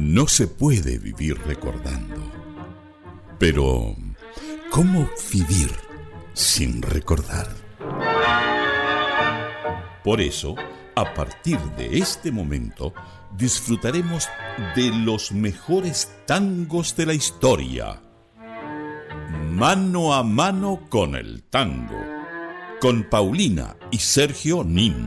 No se puede vivir recordando. Pero, ¿cómo vivir sin recordar? Por eso, a partir de este momento, disfrutaremos de los mejores tangos de la historia. Mano a mano con el tango, con Paulina y Sergio Nin.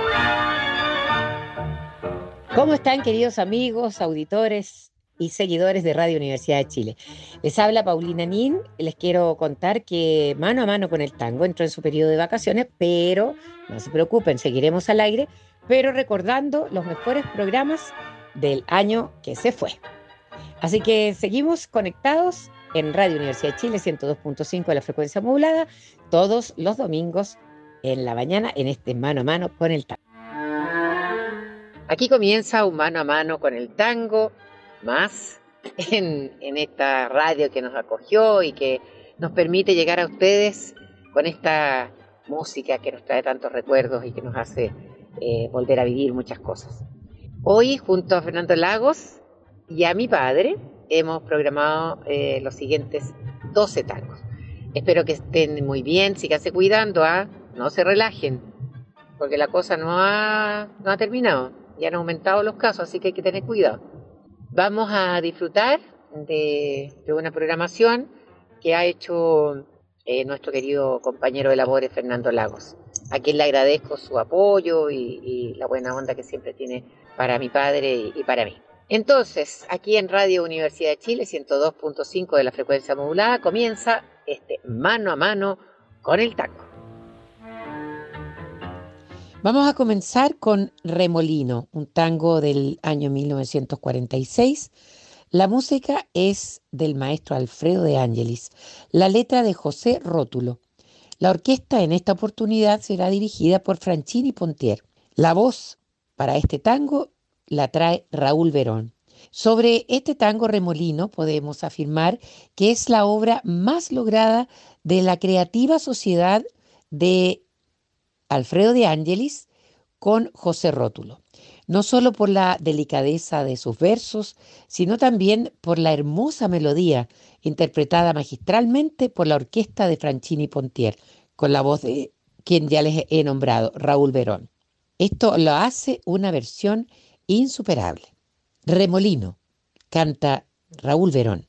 ¿Cómo están, queridos amigos, auditores y seguidores de Radio Universidad de Chile? Les habla Paulina Nin. Les quiero contar que Mano a mano con el tango entró en su periodo de vacaciones, pero no se preocupen, seguiremos al aire, pero recordando los mejores programas del año que se fue. Así que seguimos conectados en Radio Universidad de Chile, 102.5 de la frecuencia modulada, todos los domingos en la mañana en este Mano a mano con el tango. Aquí comienza un mano a mano con el tango, más en esta radio que nos acogió y que nos permite llegar a ustedes con esta música que nos trae tantos recuerdos y que nos hace volver a vivir muchas cosas. Hoy, junto a Fernando Lagos y a mi padre, hemos programado los siguientes 12 tangos. Espero que estén muy bien, síganse cuidando, no se relajen, porque la cosa no ha terminado. Ya han aumentado los casos, así que hay que tener cuidado. Vamos a disfrutar de una programación que ha hecho nuestro querido compañero de labores, Fernando Lagos, a quien le agradezco su apoyo y la buena onda que siempre tiene para mi padre y para mí. Entonces, aquí en Radio Universidad de Chile, 102.5 de la frecuencia modulada, comienza este Mano a mano con el tango. Vamos a comenzar con Remolino, un tango del año 1946. La música es del maestro Alfredo de Ángelis, la letra de José Rótulo. La orquesta en esta oportunidad será dirigida por Franchini Pontier. La voz para este tango la trae Raúl Verón. Sobre este tango Remolino podemos afirmar que es la obra más lograda de la creativa sociedad de Alfredo de Ángelis con José Rótulo, no solo por la delicadeza de sus versos, sino también por la hermosa melodía interpretada magistralmente por la orquesta de Franchini Pontier, con la voz de quien ya les he nombrado, Raúl Verón. Esto lo hace una versión insuperable. Remolino, canta Raúl Verón.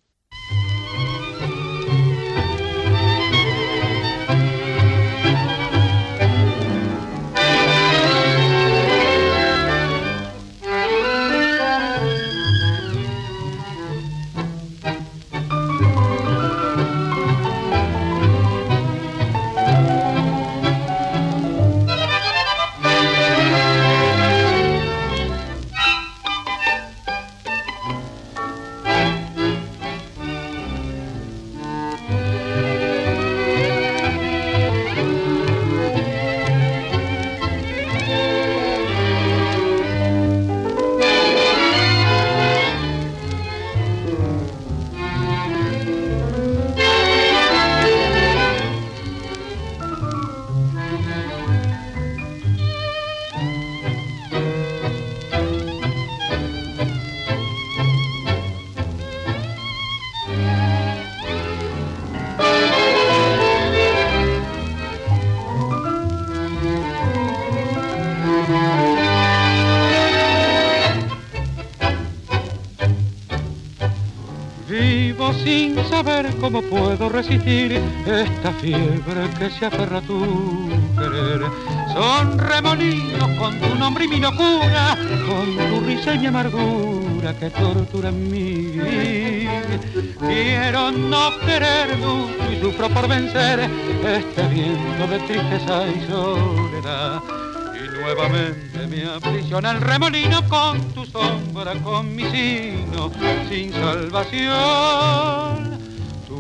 Sin saber cómo puedo resistir esta fiebre que se aferra a tu querer. Son remolinos con tu nombre y mi locura, con tu risa y mi amargura que torturan mi vivir. Quiero no querer mucho y sufro por vencer este viento de tristeza y soledad. Nuevamente me aprisiona el remolino con tu sombra, con mi sino sin salvación. Tu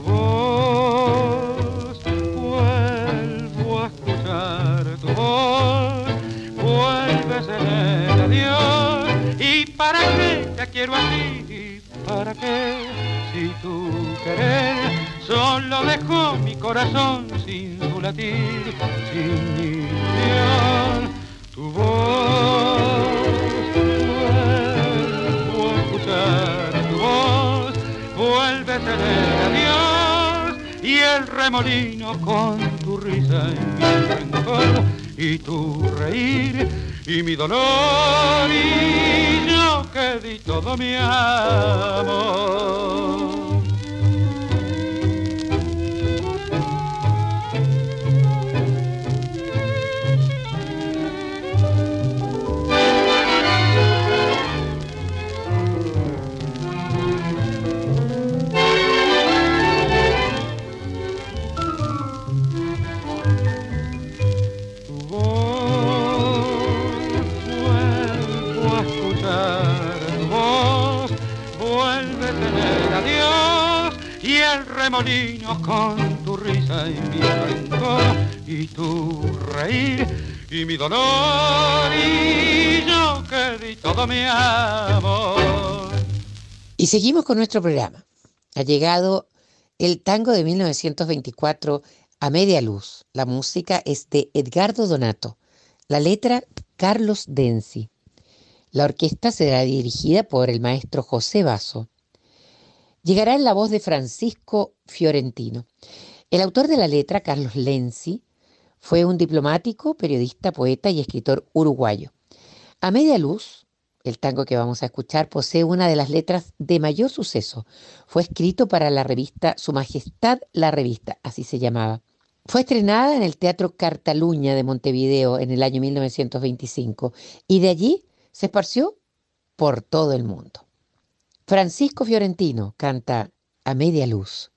voz, vuelvo a escuchar tu voz, vuelves en el adiós. ¿Y para qué te quiero así? ¿Para qué? Si tu querer solo dejó mi corazón sin su latir, sin mi ilusión. Tu voz vuelvo a escuchar remolino con tu risa y mi rencor y tu reír y mi dolor y yo que di todo mi amor. El remolino con tu risa y mi rencor y tu reír y mi dolor y yo que di todo mi amor. Y seguimos con nuestro programa. Ha llegado el tango de 1924 a media luz. La música es de Edgardo Donato. La letra, Carlos Denzi. La orquesta será dirigida por el maestro José Basso. Llegará en la voz de Francisco Fiorentino. El autor de la letra, Carlos Lenzi, fue un diplomático, periodista, poeta y escritor uruguayo. A media luz, el tango que vamos a escuchar posee una de las letras de mayor suceso. Fue escrito para la revista Su Majestad la Revista, así se llamaba. Fue estrenada en el Teatro Cartaluña de Montevideo en el año 1925 y de allí se esparció por todo el mundo. Francisco Fiorentino canta A media luz.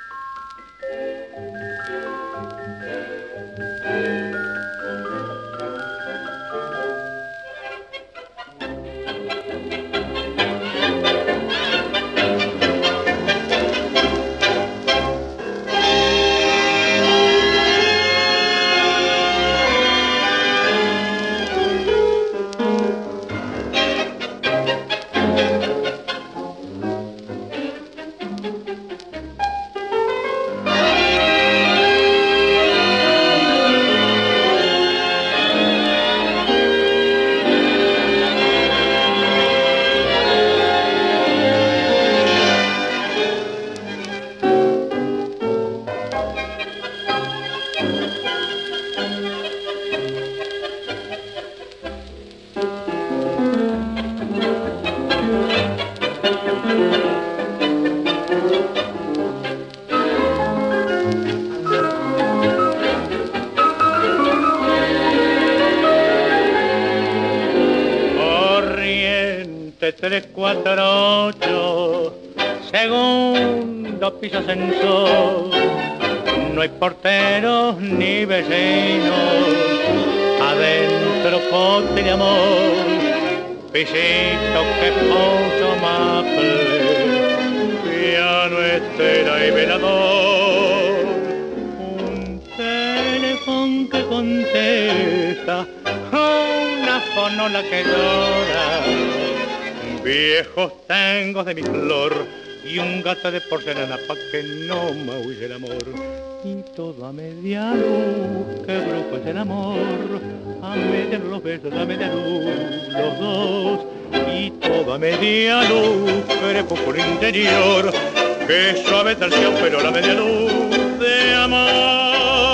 Corriente 348, segundo piso ascensor. No hay porteros ni vecinos, adentro pote de amor. Pisito que puso maple, piano, estera y velador. Un teléfono que contesta, una fonola que llora. Viejos tangos de mi flor y un gato de porcelana pa' que no maulle el amor. Y todo a media luz, qué brujo es el amor. A media luz los besos, a media luz los dos. Y todo a media luz, crepúsculo interior. Que suave terciopelo la media luz de amor.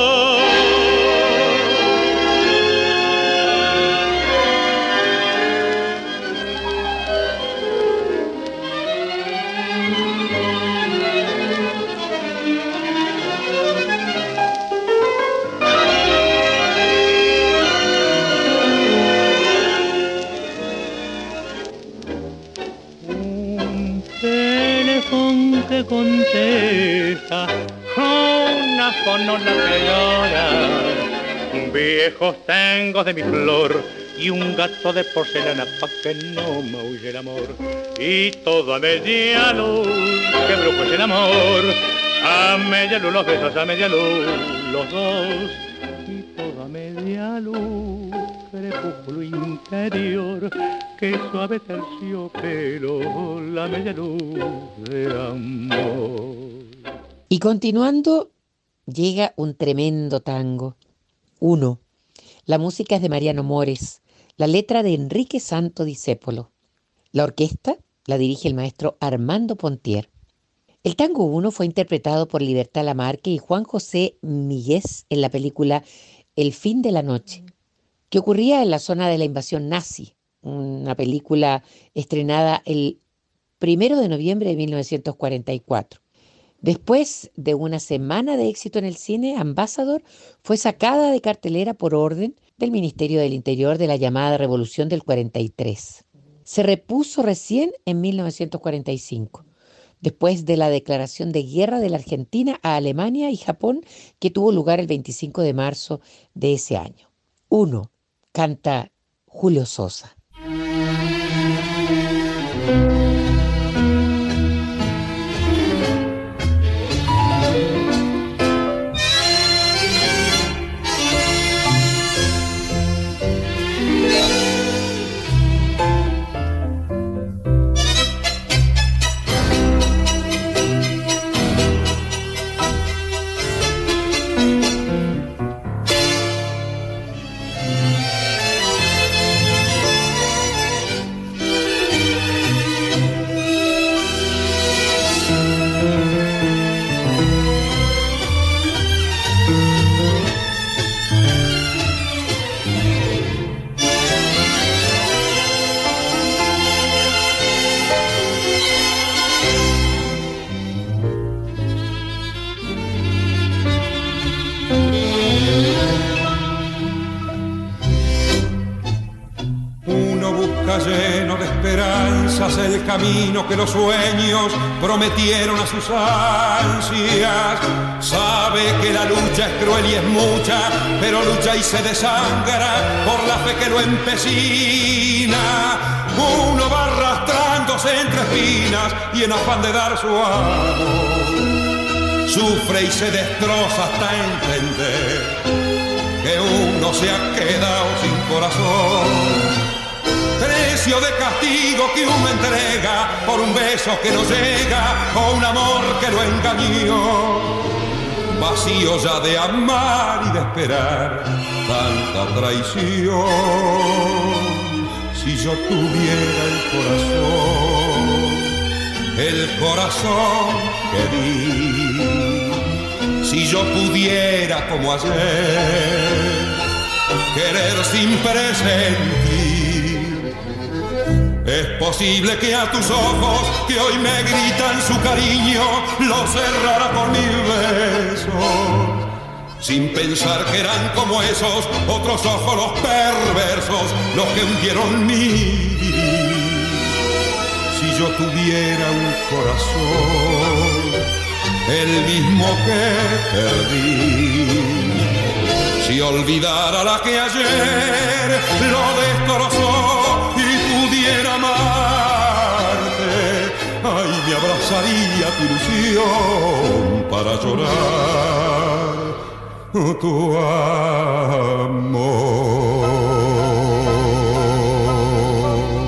Que contesta, una fonola que llora. Viejos tangos de mi flor y un gato de porcelana pa' que no maulle el amor. Y todo a media luz, que brujo es el amor. A media luz los besos, a media luz los dos. Y todo a media luz, crepúsculo interior. Que suave terciopelo, la media luz de amor. Y continuando, llega un tremendo tango. Uno. La música es de Mariano Mores, la letra de Enrique Santo Discépolo. La orquesta la dirige el maestro Armando Pontier. El tango 1 fue interpretado por Libertad Lamarque y Juan José Míguez en la película El fin de la noche, que ocurría en la zona de la invasión nazi, una película estrenada el 1 de noviembre de 1944. Después de una semana de éxito en el cine, Ambassador fue sacada de cartelera por orden del Ministerio del Interior de la llamada Revolución del 43. Se repuso recién en 1945, después de la declaración de guerra de la Argentina a Alemania y Japón, que tuvo lugar el 25 de marzo de ese año. 1. Canta Julio Sosa. Lleno de esperanzas el camino que los sueños prometieron a sus ansias. Sabe que la lucha es cruel y es mucha, pero lucha y se desangra por la fe que lo empecina. Uno va arrastrándose entre espinas y en afán de dar su amor sufre y se destroza hasta entender que uno se ha quedado sin corazón. Precio de castigo que uno entrega por un beso que no llega o un amor que lo engañó. Vacío ya de amar y de esperar tanta traición. Si yo tuviera el corazón que di, si yo pudiera como ayer querer sin presentir. Es posible que a tus ojos, que hoy me gritan su cariño, los cerrara con mil besos, sin pensar que eran como esos otros ojos los perversos, los que hundieron mi vivir. Si yo tuviera un corazón, el mismo que perdí, si olvidara la que ayer lo destrozó, pudiera amarte, ay, me abrazaría tu ilusión para llorar tu amor.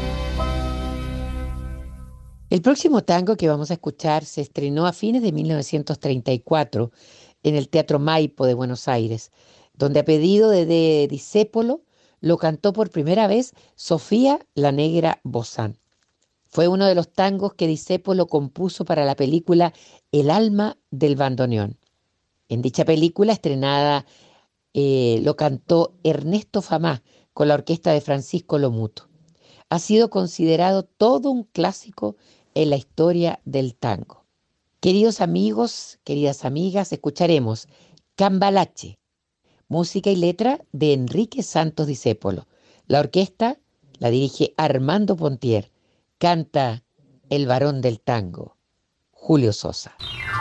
El próximo tango que vamos a escuchar se estrenó a fines de 1934 en el Teatro Maipo de Buenos Aires, donde a pedido de Discépolo lo cantó por primera vez Sofía la Negra Bozán. Fue uno de los tangos que Discépolo compuso para la película El alma del bandoneón. En dicha película estrenada lo cantó Ernesto Famá con la orquesta de Francisco Lomuto. Ha sido considerado todo un clásico en la historia del tango. Queridos amigos, queridas amigas, escucharemos Cambalache, música y letra de Enrique Santos Discépolo. La orquesta la dirige Armando Pontier. Canta el varón del tango, Julio Sosa.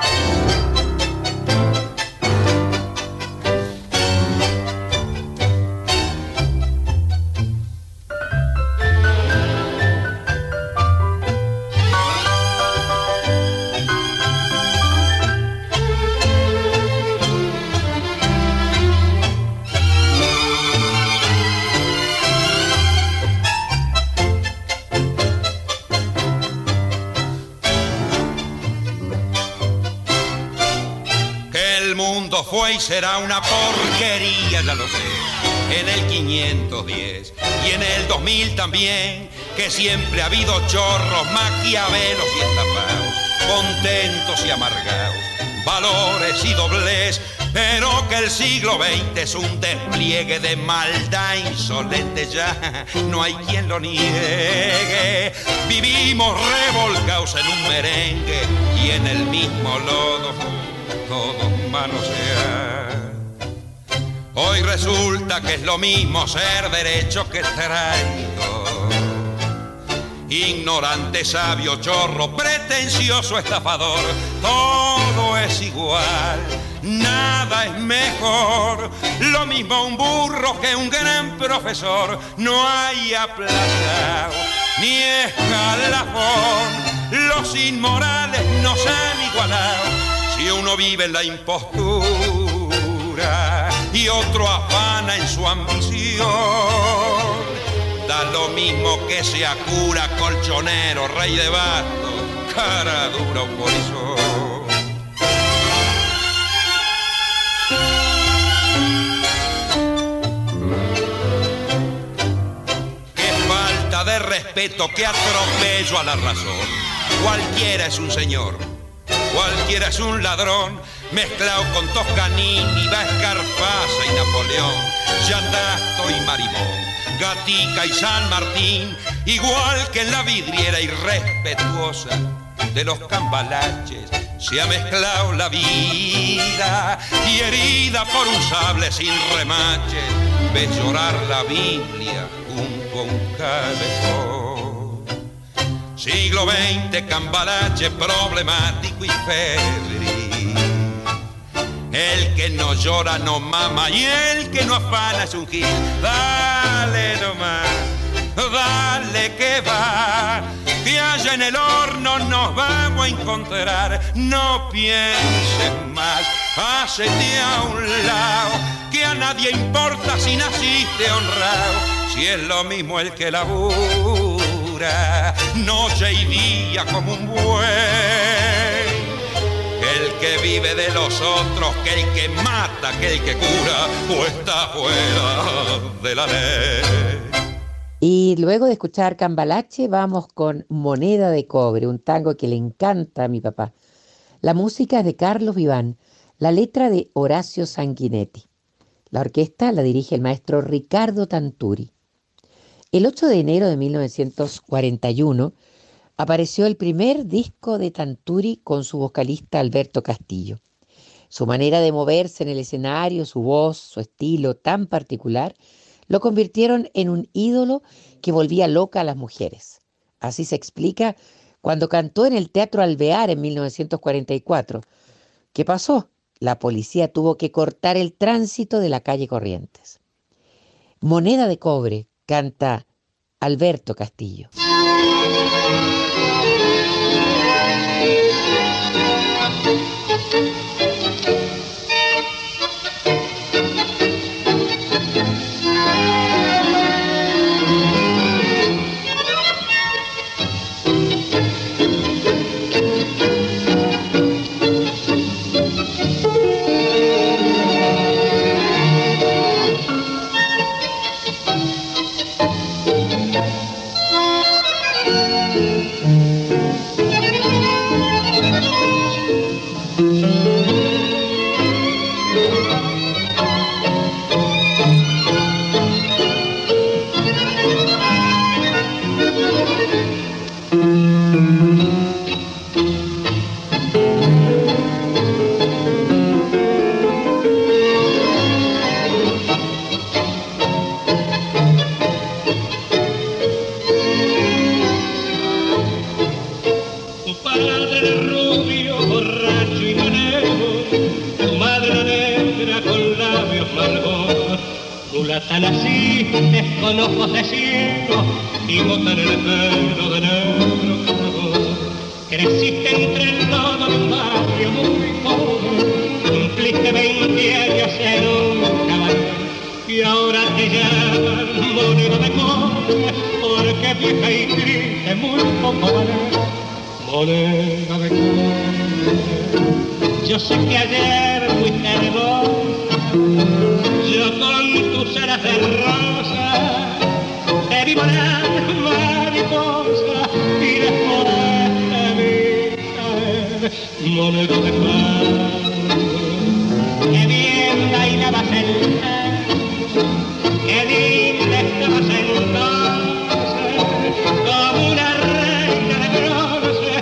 Fue y será una porquería, ya lo sé, en el 510 y en el 2000 también, que siempre ha habido chorros, maquiavelos y estafados, contentos y amargados, valores y doblez, pero que el siglo XX es un despliegue de maldad insolente, ya no hay quien lo niegue. Vivimos revolcados en un merengue y en el mismo lodo todos manosean. Hoy resulta que es lo mismo ser derecho que traidor, ignorante, sabio, chorro, pretencioso, estafador. Todo es igual, nada es mejor. Lo mismo un burro que un gran profesor. No hay aplazado ni escalafón. Los inmorales nos han igualado. Si uno vive en la impostura y otro afana en su ambición, da lo mismo que sea cura, colchonero, rey de bastos, cara dura o polizón. Qué falta de respeto, qué atropello a la razón. Cualquiera es un señor, cualquiera es un ladrón, mezclado con Toscanini, Escarpasa y Napoleón, Yandasto y Marimón, Gatica y San Martín, igual que en la vidriera irrespetuosa de los cambalaches, se ha mezclado la vida y herida por un sable sin remache, ves llorar la Biblia junto a un calefón. Siglo XX, cambalache problemático y febril. El que no llora no mama y el que no afana es un gil. Dale nomás, dale que va, que allá en el horno nos vamos a encontrar. No pienses más, hacete a un lado, que a nadie importa si naciste honrado. Si es lo mismo el que labura noche y día como un buey, el que vive de los otros, que el que mata, que el que cura, o está fuera de la ley. Y luego de escuchar Cambalache vamos con Moneda de Cobre, un tango que le encanta a mi papá. La música es de Carlos Vivan, la letra de Horacio Sanguinetti. La orquesta la dirige el maestro Ricardo Tanturi. El 8 de enero de 1941 apareció el primer disco de Tanturi con su vocalista Alberto Castillo. Su manera de moverse en el escenario, su voz, su estilo tan particular, lo convirtieron en un ídolo que volvía loca a las mujeres. Así se explica cuando cantó en el Teatro Alvear en 1944. ¿Qué pasó? La policía tuvo que cortar el tránsito de la calle Corrientes. Moneda de Cobre canta Alberto Castillo. Naciste con ojos de cielo y botan el pelo de negro carbón. Creciste entre el lodo de un barrio muy pobre, cumpliste 20 años en un caballo y ahora te llaman moneda de cobre, porque vieja y triste muy poco vale. Moneda de cobre, yo sé que ayer fuiste hermosa, yo con tus alas de rosa te vi volar mariposa y después te vi caer. moneda de pan. Qué bien bailaba sentada, qué linda estaba sentada, como una reina de bronce,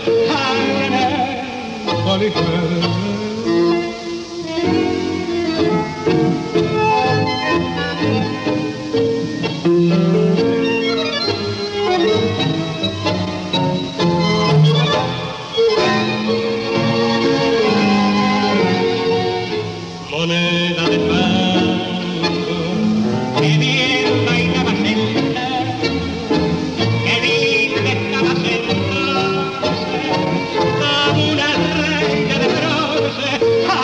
moneda de fango, qué bien bailaba sentada, qué linda estaba sentada, como una reina de bronce,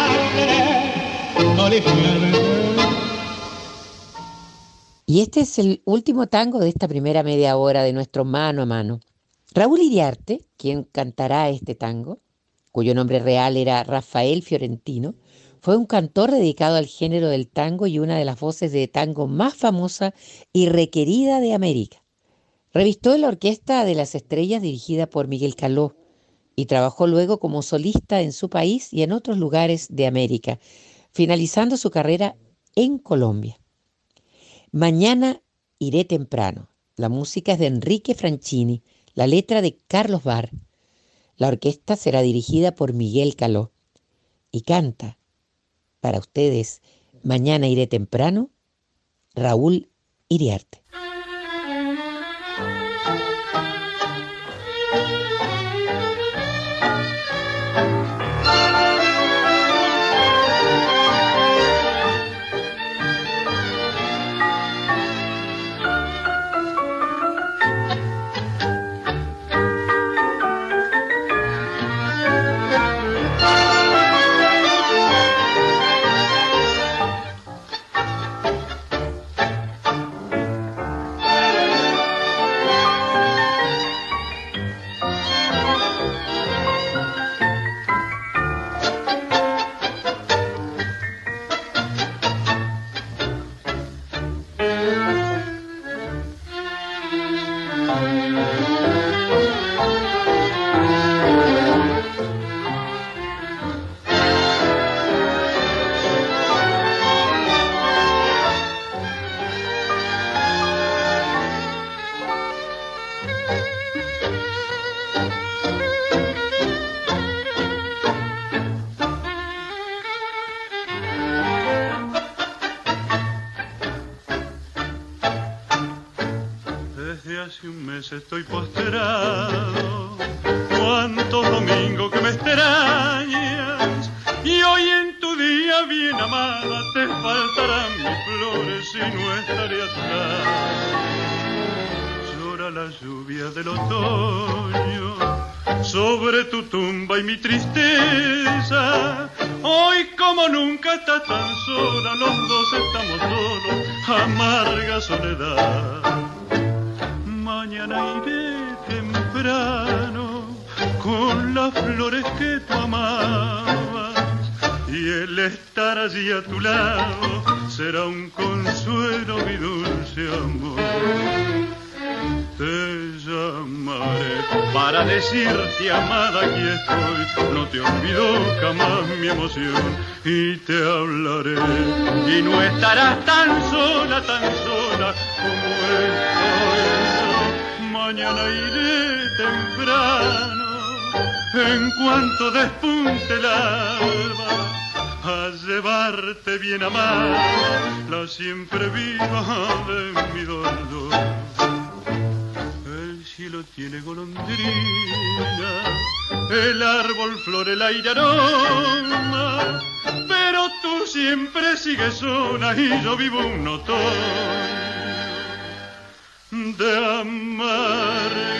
Y este es el último tango de esta primera media hora de nuestro Mano a Mano. Raúl Iriarte, quien cantará este tango, cuyo nombre real era Rafael Fiorentino, fue un cantor dedicado al género del tango y una de las voces de tango más famosa y requerida de América. Revistó en la Orquesta de las Estrellas dirigida por Miguel Caló y trabajó luego como solista en su país y en otros lugares de América, finalizando su carrera en Colombia. Mañana iré temprano. La música es de Enrique Franchini, la letra de Carlos Barr. La orquesta será dirigida por Miguel Caló y canta para ustedes Mañana iré temprano, Raúl Iriarte. Estoy postrado, cuántos domingos que me extrañas, y hoy en tu día bien amada te faltarán mis flores y no estaré a tu lado. Llora la lluvia del otoño sobre tu tumba y mi tristeza, hoy como nunca estás tan sola, los dos estamos solos, amarga soledad. Mañana iré temprano con las flores que tú amabas, y el estar allí a tu lado será un consuelo, mi dulce amor. Te llamaré para decirte, amada, aquí estoy, no te olvido jamás mi emoción, y te hablaré y no estarás tan sola como estoy. Mañana iré temprano, en cuanto despunte el alba, a llevarte bien amada, la siempre viva de mi dolor. El cielo tiene golondrina, el árbol flor, el aire aroma, pero tú siempre sigues sola y yo vivo un otoño de amarga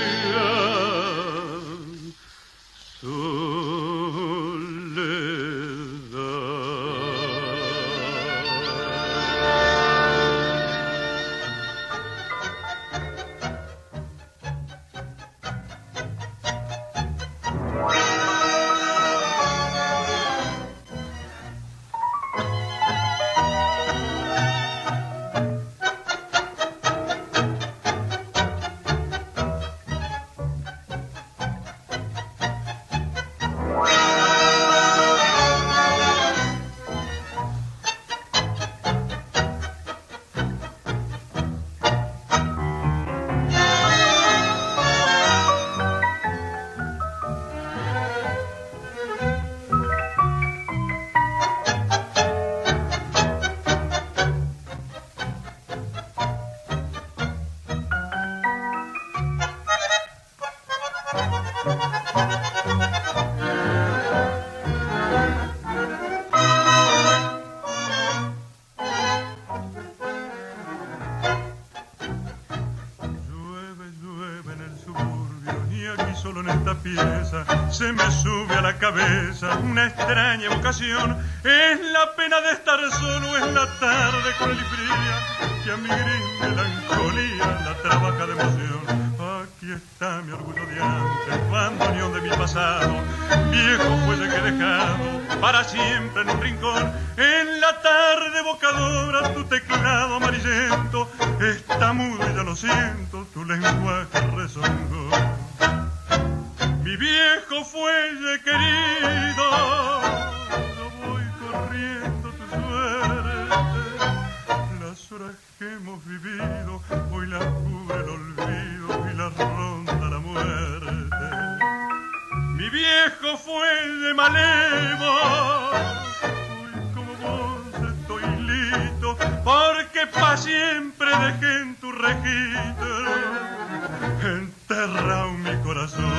aquí solo en esta pieza se me sube a la cabeza una extraña evocación. Es la pena de estar solo en la tarde cruel y fría, que a mi gris melancolía la trabaja de emoción. Aquí está mi orgullo de antes, bandoneón de mi pasado, viejo fuelle que he dejado para siempre en un rincón. En la tarde evocadora tu teclado amarillento está mudo y ya lo siento, tu lenguaje rezongó. Mi viejo fuelle querido, yo voy corriendo tu suerte. Las horas que hemos vivido hoy las cubre el olvido y las ronda la muerte. Mi viejo fuelle malevo, hoy como vos estoy listo, porque pa' siempre dejé en tu registro enterrado mi corazón.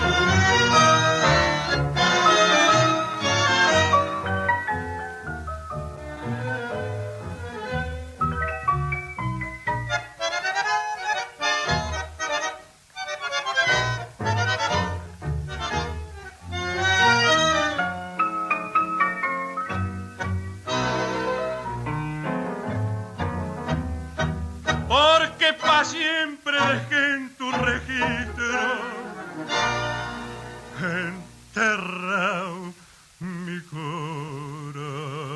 Porque pa' siempre dejé en tu registro enterrado mi corazón.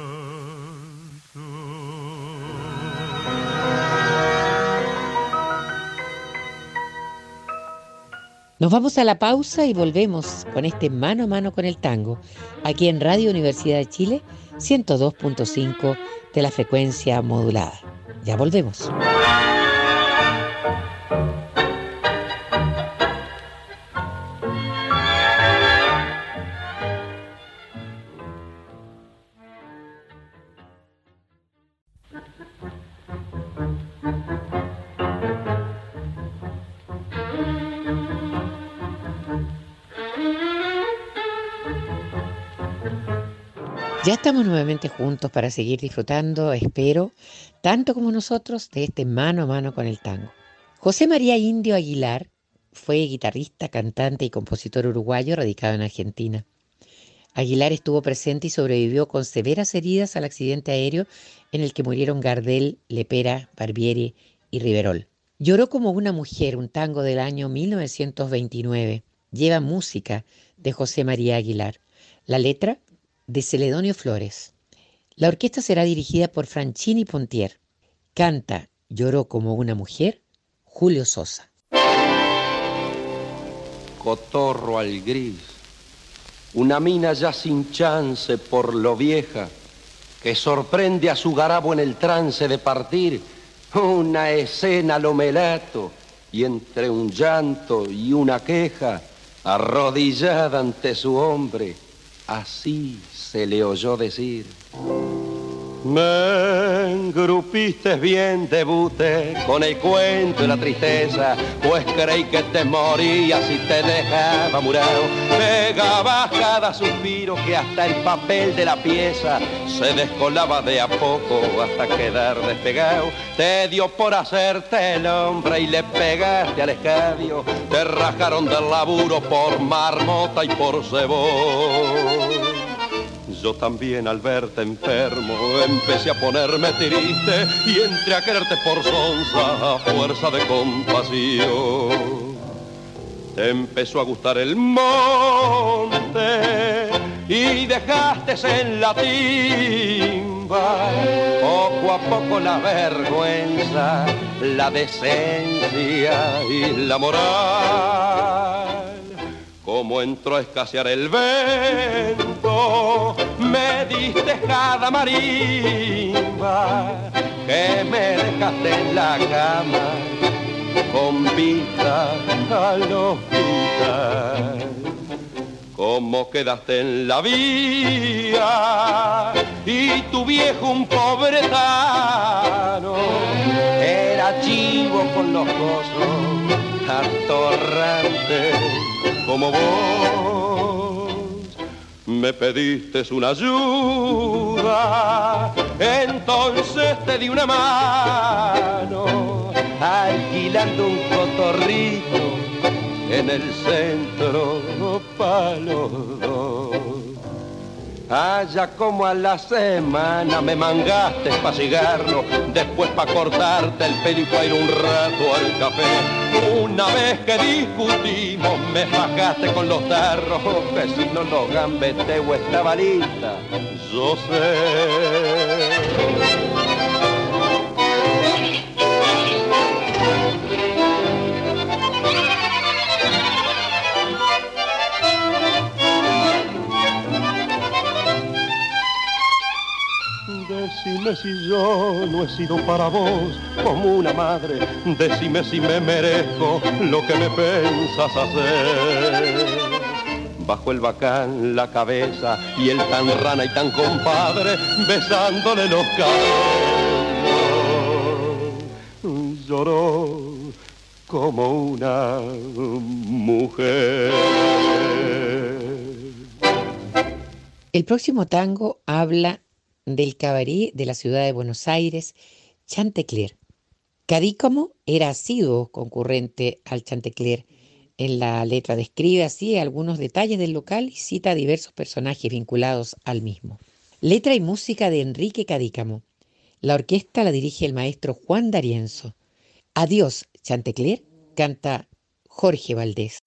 Nos vamos a la pausa y volvemos con este Mano a Mano con el Tango, aquí en Radio Universidad de Chile, 102.5 de la frecuencia modulada. Ya volvemos. Ya estamos nuevamente juntos para seguir disfrutando, espero, tanto como nosotros, de este Mano a Mano con el Tango. José María Indio Aguilar fue guitarrista, cantante y compositor uruguayo radicado en Argentina. Aguilar estuvo presente y sobrevivió con severas heridas al accidente aéreo en el que murieron Gardel, Lepera, Barbieri y Riverol. Lloró como una mujer, un tango del año 1929. Lleva música de José María Aguilar. La letra de Celedonio Flores. La orquesta será dirigida por Franchini Pontier. Canta Lloró como una mujer, Julio Sosa. Cotorro al gris, una mina ya sin chance por lo vieja, que sorprende a su garabo en el trance de partir, una escena a lo melato, y entre un llanto y una queja, arrodillada ante su hombre, así se le oyó decir: me engrupiste bien, debuté con el cuento y la tristeza, pues creí que te morías y te dejaba murado. Pegabas cada suspiro que hasta el papel de la pieza se descolaba de a poco hasta quedar despegado. Te dio por hacerte el hombre y le pegaste al escabio. Te rajaron del laburo por marmota y por cebón. Yo también al verte enfermo empecé a ponerme triste y entré a quererte por sonza a fuerza de compasión. Te empezó a gustar el monte y dejaste en la timba poco a poco la vergüenza, la decencia y la moral. Como entró a escasear el vento, me diste cada marimba, que me dejaste en la cama con vista al hospital. Como quedaste en la vía y tu viejo un pobretano era chivo con los gozos atorrantes como vos. Me pediste una ayuda, entonces te di una mano, alquilando un cotorrito en en el centro pa' los dos. Allá como a la semana me mangaste pa' cigarro, después pa' cortarte el pelo y pa' ir un rato al café. Una vez que discutimos me fajaste con los tarros, que si no los gambeteo estaba lista, yo sé. Decime si yo no he sido para vos como una madre, decime si me merezco lo que me pensas hacer. Bajo el bacán la cabeza y el tan rana y tan compadre besándole los cabellos. Lloró como una mujer. El próximo tango habla del cabaret de la ciudad de Buenos Aires, Chantecler. Cadícamo era asiduo concurrente al Chantecler. En la letra describe así algunos detalles del local y cita a diversos personajes vinculados al mismo. Letra y música de Enrique Cadícamo. La orquesta la dirige el maestro Juan D'Arienzo. Adiós, Chantecler, canta Jorge Valdés.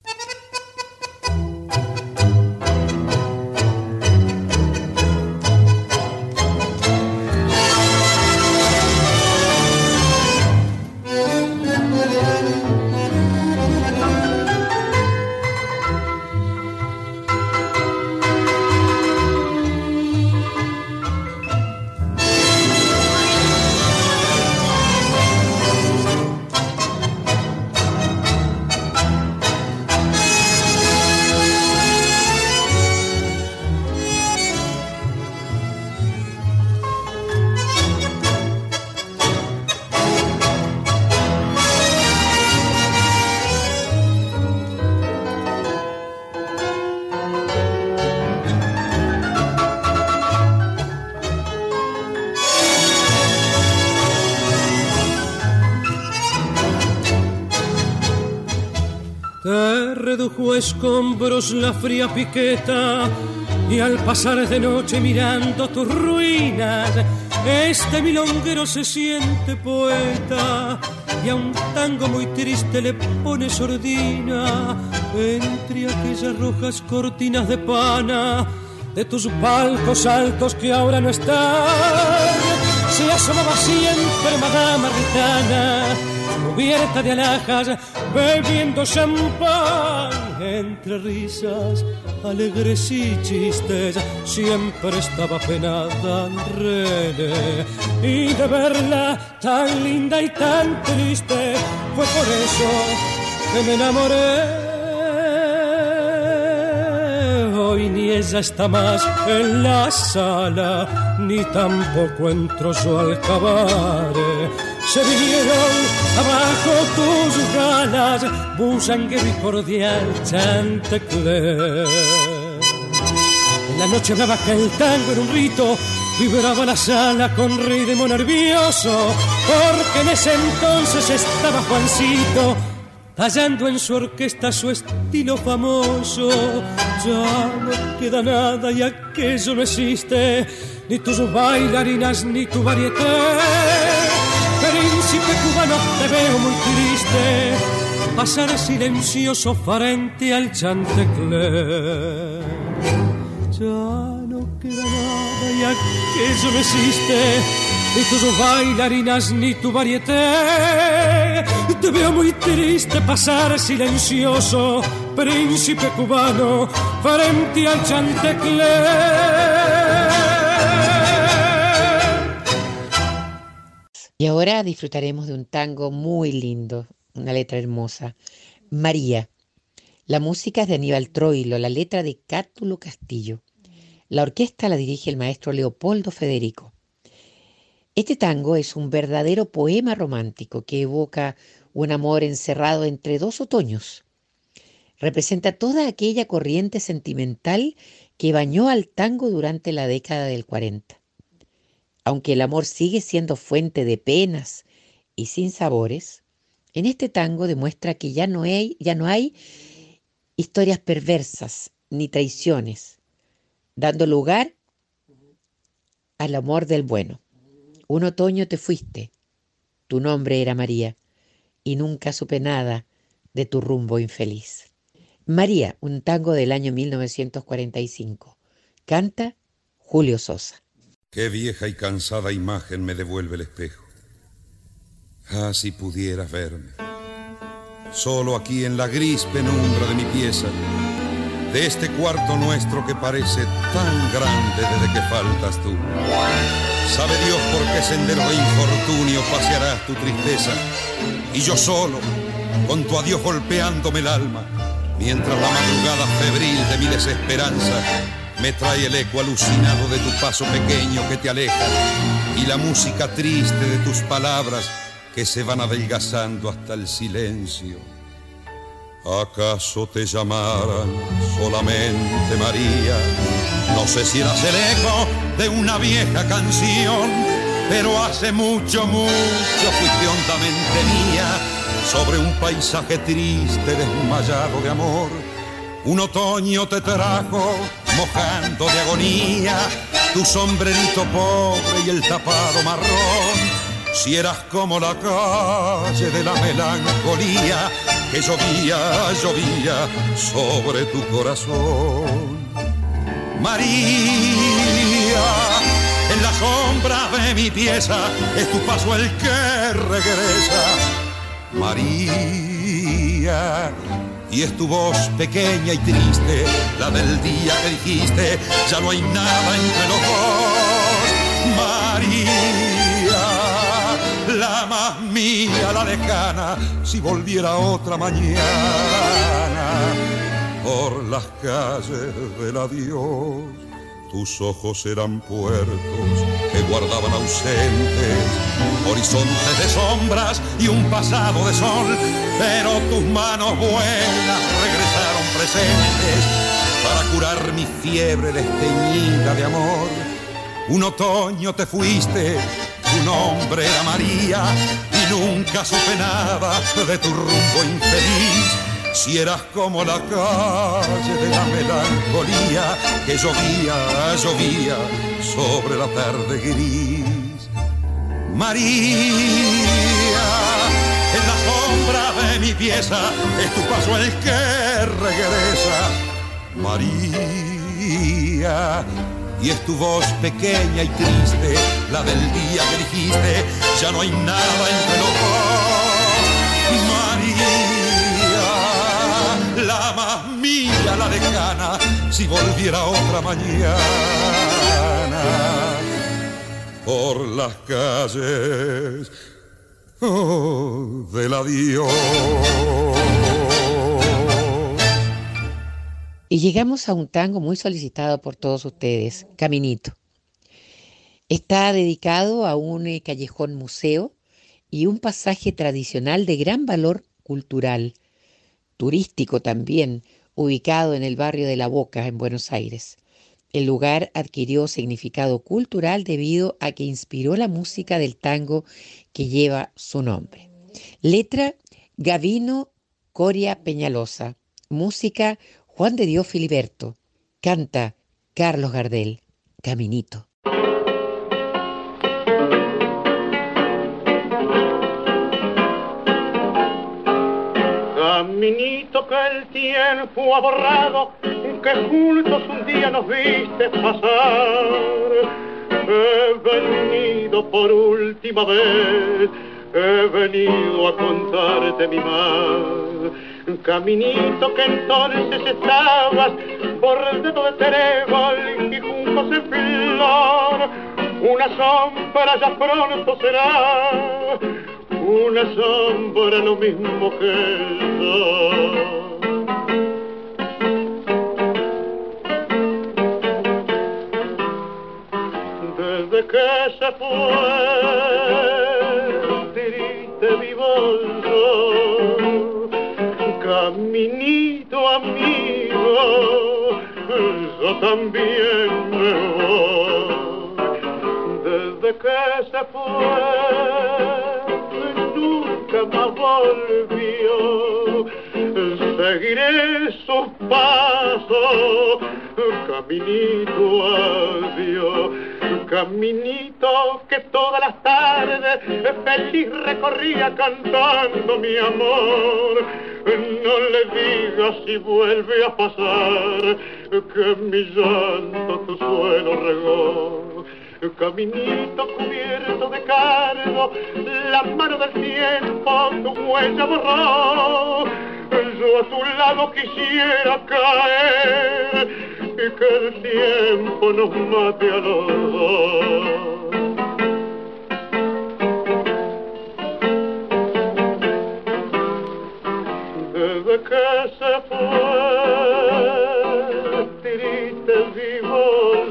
Redujo a escombros la fría piqueta y al pasar de noche mirando tus ruinas, este milonguero se siente poeta y a un tango muy triste le pone sordina. Entre aquellas rojas cortinas de pana de tus palcos altos que ahora no están, se asomaba siempre madama Ritana, cubierta de alhajas, bebiendo champán. Entre risas, alegres y chistes, siempre estaba penada René. Y de verla tan linda y tan triste, fue por eso que me enamoré. Hoy ni ella está más en la sala, ni tampoco entró yo al cabaret. Se vinieron abajo tus galas, busanguero y cordial Chantecler. En la noche hablaba que el tango era un rito, vibraba la sala con ritmo nervioso, porque en ese entonces estaba Juancito tallando en su orquesta su estilo famoso. Ya no queda nada y aquello no existe, ni tus bailarinas ni tu varieté. Príncipe cubano, te veo muy triste, pasar silencioso frente al Chantecler. Ya no queda nada y aquello no existe, ni tus bailarinas ni tu varieté. Te veo muy triste pasar silencioso, príncipe cubano, frente al Chantecler. Y ahora disfrutaremos de un tango muy lindo, una letra hermosa. María. La música es de Aníbal Troilo, la letra de Cátulo Castillo. La orquesta la dirige el maestro Leopoldo Federico. Este tango es un verdadero poema romántico que evoca un amor encerrado entre dos otoños. Representa toda aquella corriente sentimental que bañó al tango durante la década del 40. Aunque el amor sigue siendo fuente de penas y sinsabores, en este tango demuestra que ya no hay historias perversas ni traiciones, dando lugar al amor del bueno. Un otoño te fuiste, tu nombre era María, y nunca supe nada de tu rumbo infeliz. María, un tango del año 1945. Canta Julio Sosa. Qué vieja y cansada imagen me devuelve el espejo. Ah, si pudieras verme, solo aquí en la gris penumbra de mi pieza, de este cuarto nuestro que parece tan grande desde que faltas tú. Sabe Dios por qué sendero de infortunio pasearás tu tristeza, y yo solo, con tu adiós golpeándome el alma, mientras la madrugada febril de mi desesperanza me trae el eco alucinado de tu paso pequeño que te aleja y la música triste de tus palabras que se van adelgazando hasta el silencio. ¿Acaso te llamaran solamente María? No sé si eras el eco de una vieja canción, pero hace mucho, mucho fuiste hondamente mía, sobre un paisaje triste desmayado de amor. Un otoño te trajo mojando de agonía tu sombrerito pobre y el tapado marrón. Si eras como la calle de la melancolía que llovía, llovía sobre tu corazón. María, en la sombra de mi pieza es tu paso el que regresa. María, y es tu voz pequeña y triste, la del día que dijiste, ya no hay nada entre los dos. María, la más mía, la lejana, si volviera otra mañana por las calles del adiós. Tus ojos eran puertos que guardaban ausentes horizontes de sombras y un pasado de sol, pero tus manos buenas regresaron presentes para curar mi fiebre desteñida de amor. Un otoño te fuiste, tu nombre era María, y nunca supe nada de tu rumbo infeliz. Si eras como la calle de la melancolía que llovía, llovía sobre la tarde gris. María, en la sombra de mi pieza es tu paso el que regresa. María, y es tu voz pequeña y triste, la del día que dijiste, ya no hay nada entre los dos. María, la más mía, la lejana, si volviera otra mañana por las calles del adiós. Y llegamos a un tango muy solicitado por todos ustedes, Caminito. Está dedicado a un callejón museo y un pasaje tradicional de gran valor cultural, turístico también, ubicado en el barrio de La Boca, en Buenos Aires. El lugar adquirió significado cultural debido a que inspiró la música del tango que lleva su nombre. Letra, Gavino Coria Peñalosa. Música, Juan de Dios Filiberto. Canta Carlos Gardel. Caminito. Caminito que el tiempo ha borrado, que juntos un día nos viste pasar. He venido por última vez, he venido a contarte mi mal. Caminito que entonces estabas bordado de trébol y juncos en flor. Una sombra ya pronto será, una sombra lo mismo que el sol. Desde que se fue, triste vivo yo, caminito amigo, yo también me voy. Desde que se fue, nunca más volvió, se seguiré sus pasos. Caminito, adiós, caminito que todas las tardes feliz recorría cantando mi amor. No le digas si vuelve a pasar que mi llanto tu suelo regó. Caminito cubierto de cardo, la mano del tiempo tu huella borró. Yo a tu lado quisiera caer y que el tiempo nos mate a los dos. Desde que se fue, triste vivo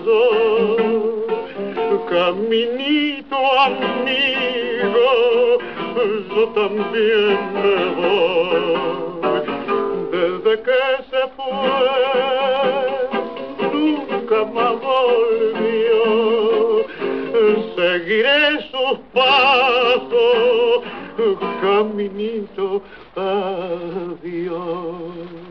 yo, caminito amigo, yo también me voy. Desde que se fue, nunca más volvió. Seguiré sus pasos, caminito, adiós.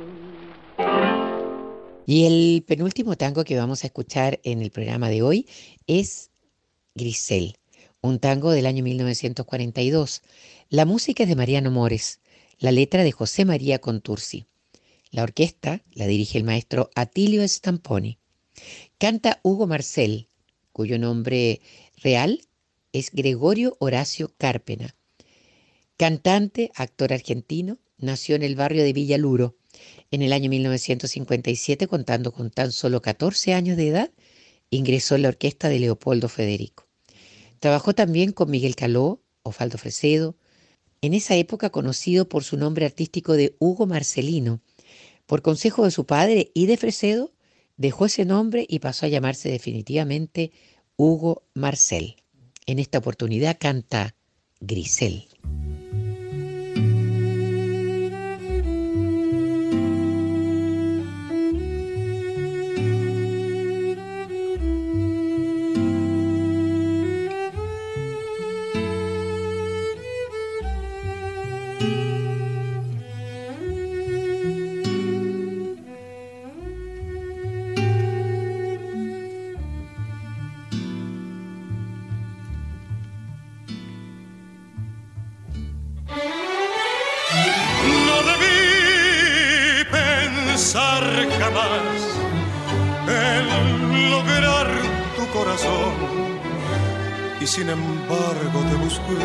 Y el penúltimo tango que vamos a escuchar en el programa de hoy es Grisel, un tango del año 1942. La música es de Mariano Mores, la letra de José María Contursi. La orquesta la dirige el maestro Atilio Stamponi. Canta Hugo Marcel, cuyo nombre real es Gregorio Horacio Cárpena. Cantante, actor argentino, nació en el barrio de Villaluro en el año 1957, contando con tan solo 14 años de edad, ingresó en la orquesta de Leopoldo Federico. Trabajó también con Miguel Caló, Osvaldo Fresedo, en esa época conocido por su nombre artístico de Hugo Marcelino. Por consejo de su padre y de Fresedo, dejó ese nombre y pasó a llamarse definitivamente Hugo Marcel. En esta oportunidad canta Grisel. Jamás el lograr tu corazón y sin embargo te busqué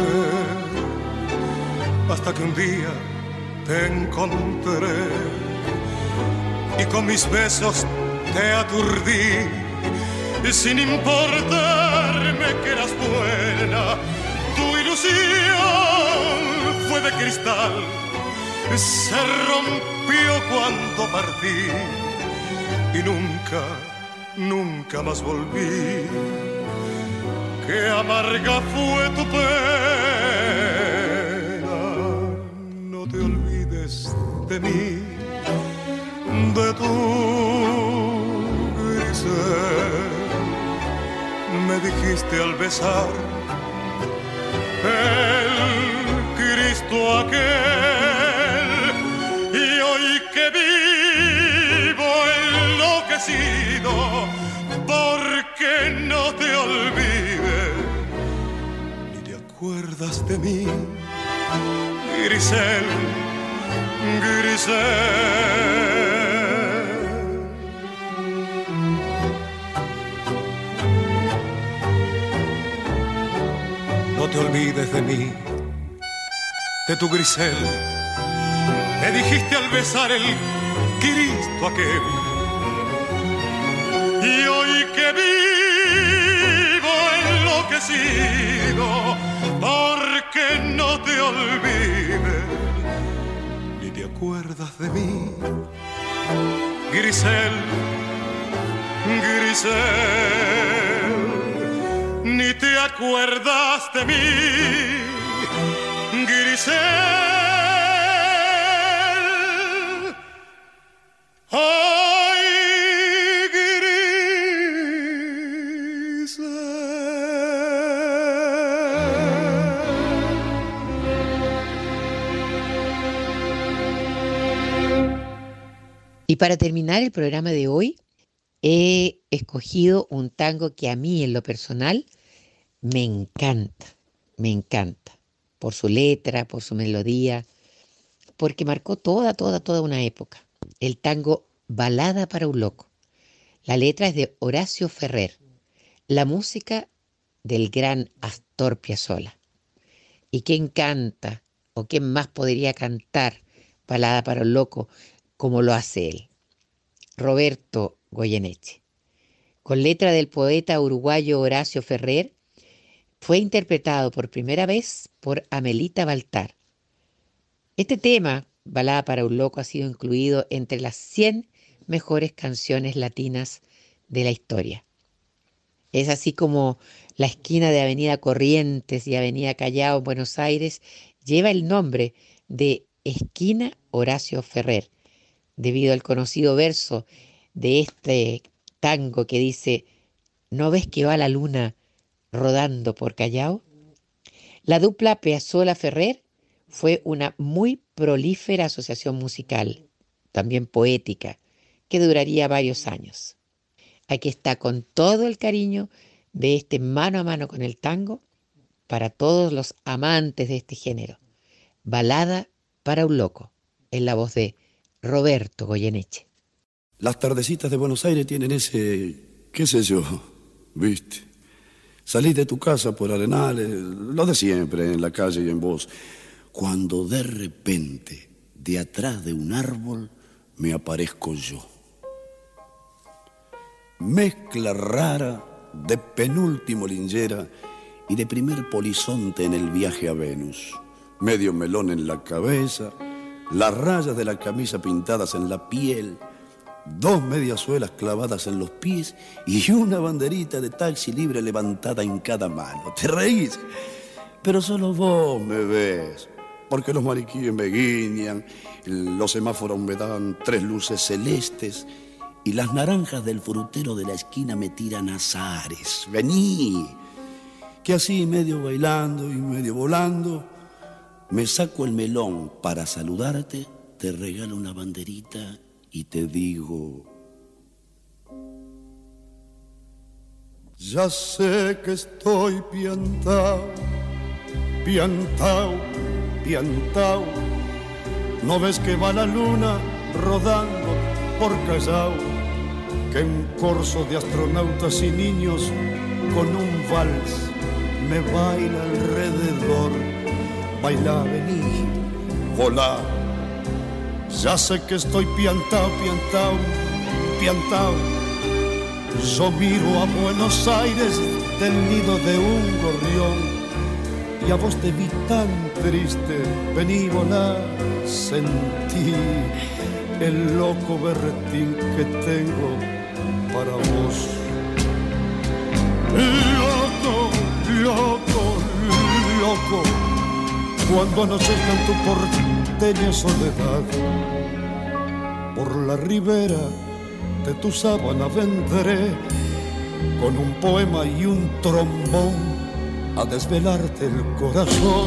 hasta que un día te encontré y con mis besos te aturdí y sin importarme que eras buena tu ilusión fue de cristal. Se rompió cuando partí y nunca, nunca más volví. Qué amarga fue tu pena. No te olvides de mí, de tu Grisel. Me dijiste al besar el Cristo aquel. Y hoy que vivo enloquecido, porque no te olvides, ni te acuerdas de mí, Grisel, Grisel. No te olvides de mí, de tu Grisel. Me dijiste al besar el Cristo aquel. Y hoy que vivo enloquecido, porque no te olvides, ni te acuerdas de mí, Grisel, Grisel, ni te acuerdas de mí, Grisel. ¡Ay, Grisel! Y para terminar el programa de hoy, he escogido un tango que a mí en lo personal me encanta, por su letra, por su melodía, porque marcó toda una época. El tango Balada para un loco. La letra es de Horacio Ferrer, la música del gran Astor Piazzolla. ¿Y quién canta o quién más podría cantar Balada para un loco como lo hace él? Roberto Goyeneche. Con letra del poeta uruguayo Horacio Ferrer, fue interpretado por primera vez por Amelita Baltar. Este tema, Balada para un loco, ha sido incluido entre las 100 mejores canciones latinas de la historia. Es así como la esquina de Avenida Corrientes y Avenida Callao en Buenos Aires lleva el nombre de Esquina Horacio Ferrer, debido al conocido verso de este tango que dice: ¿no ves que va la luna rodando por Callao? La dupla Piazzolla-Ferrer fue una muy prolífera asociación musical, también poética, que duraría varios años. Aquí está, con todo el cariño de este mano a mano con el tango, para todos los amantes de este género. Balada para un loco, en la voz de Roberto Goyeneche. Las tardecitas de Buenos Aires tienen ese, qué sé yo, ¿viste? Salís de tu casa por Arenales, lo de siempre, en la calle y en voz, cuando de repente, de atrás de un árbol, me aparezco yo. Mezcla rara de penúltimo lingera y de primer polizonte en el viaje a Venus. Medio melón en la cabeza, las rayas de la camisa pintadas en la piel, 2 mediasuelas clavadas en los pies y una banderita de taxi libre levantada en cada mano. ¿Te reís? Pero solo vos me ves, porque los mariquíes me guiñan, los semáforos me dan 3 luces celestes y las naranjas del frutero de la esquina me tiran azares. Vení, que así medio bailando y medio volando, me saco el melón para saludarte, te regalo una banderita y te digo: ya sé que estoy piantao, piantao, piantao. ¿No ves que va la luna rodando por Callao? Que un corso de astronautas y niños con un vals me baila alrededor. Baila, vení, volá. Ya sé que estoy piantao, piantao, piantao. Yo miro a Buenos Aires del nido de un gorrión y a vos te vi tan triste. Vení, volá, sentí el loco berretín que tengo para vos. Loco, loco, loco, cuando anochezca en tu porteña soledad, por la ribera de tu sábana vendré con un poema y un trombón a desvelarte el corazón.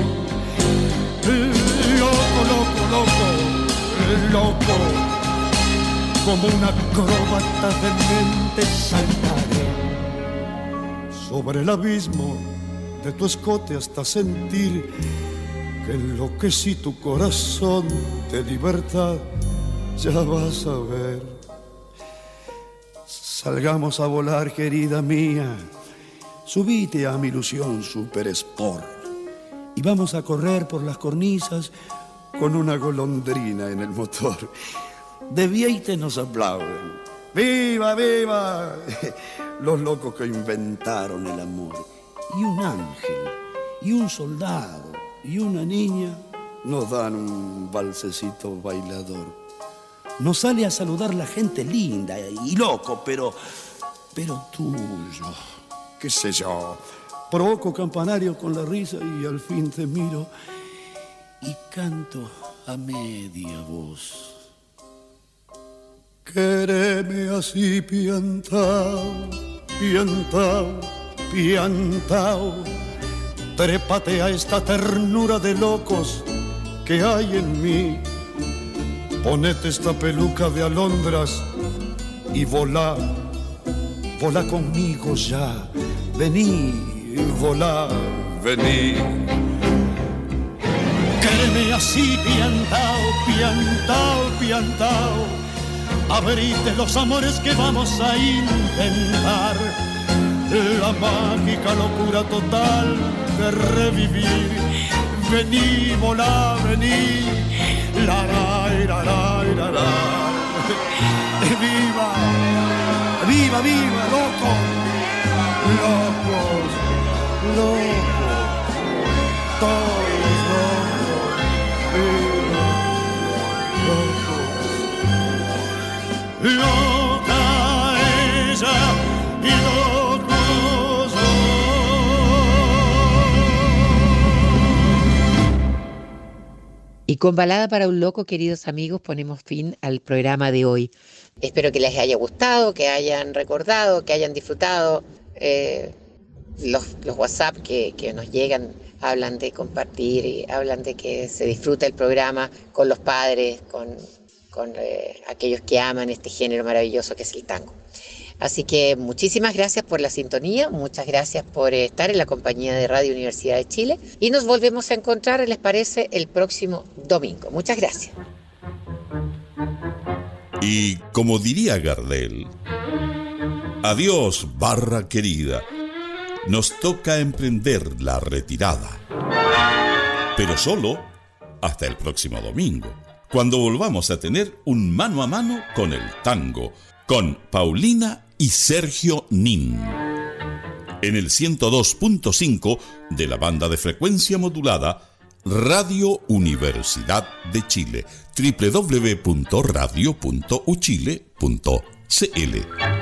Loco, loco, loco, loco, como una acróbata de mente saltaré sobre el abismo de tu escote hasta sentir que enloquecí tu corazón de libertad. Ya vas a ver. Salgamos a volar, querida mía. Subite a mi ilusión Super Sport y vamos a correr por las cornisas con una golondrina en el motor. De Vieite nos aplauden. ¡Viva, viva! Los locos que inventaron el amor. Y un ángel, y un soldado, y una niña nos dan un valsecito bailador. Nos sale a saludar la gente linda y loco, pero tuyo. ¿Qué sé yo? Provoco campanario con la risa y al fin te miro y canto a media voz. Quéreme así piantao, piantao, piantao. Trépate a esta ternura de locos que hay en mí. ponete esta peluca de alondras y volá, volá conmigo ya, vení, volá, vení. Quédeme así piantao, piantao, piantao, abrite los amores que vamos a intentar, la mágica locura total de revivir. Vení, volá, vení, la la la la la la. Viva, viva, viva, loco, locos, locos, todos locos, viva, locos, loca ella y locos. Y con Balada para un Loco, queridos amigos, ponemos fin al programa de hoy. Espero que les haya gustado, que hayan recordado, que hayan disfrutado. Los WhatsApp que nos llegan hablan de compartir y hablan de que se disfruta el programa con los padres, con aquellos que aman este género maravilloso que es el tango. Así que muchísimas gracias por la sintonía, muchas gracias por estar en la compañía de Radio Universidad de Chile y nos volvemos a encontrar, ¿les parece?, el próximo domingo. Muchas gracias. Y como diría Gardel, adiós, barra querida, nos toca emprender la retirada. Pero solo hasta el próximo domingo, cuando volvamos a tener un mano a mano con el tango, con Paulina y Sergio Nin, en el 102.5 de la banda de frecuencia modulada Radio Universidad de Chile, www.radio.uchile.cl.